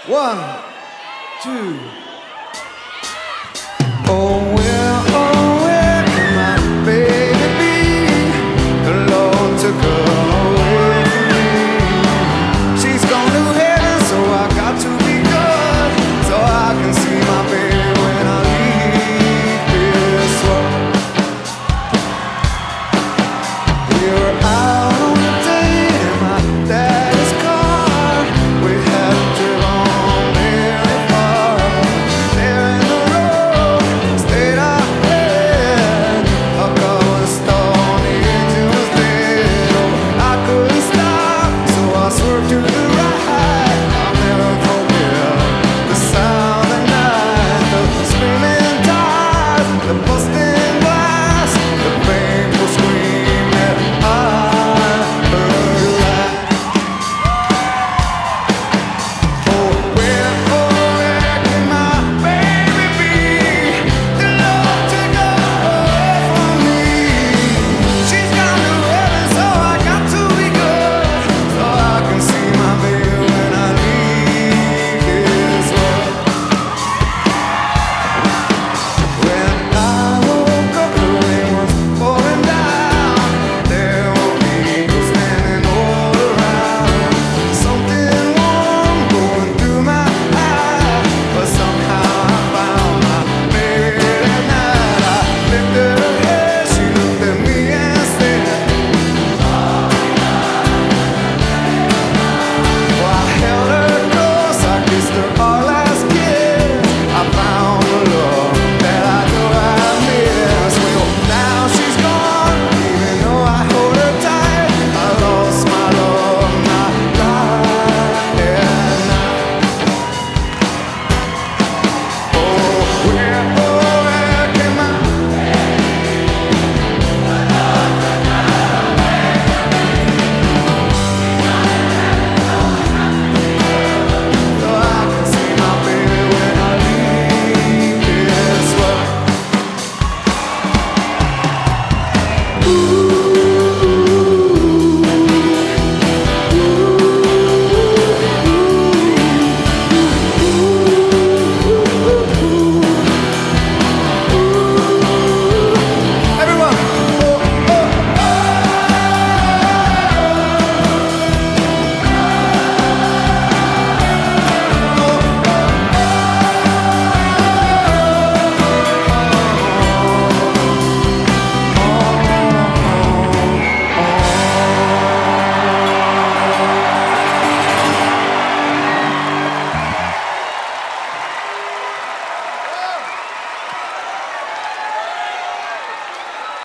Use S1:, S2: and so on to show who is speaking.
S1: One, two. Oh, where can my baby be? Alone took her away from me. She's gone to heaven, so I got to be good, so I can see my baby when I leave this world. We were out on a date in my daddy's car. We hadn't driven very far. There in the road, stayed out there. A cobblestone engine was dead. Oh, I couldn't stop, so I swerved to the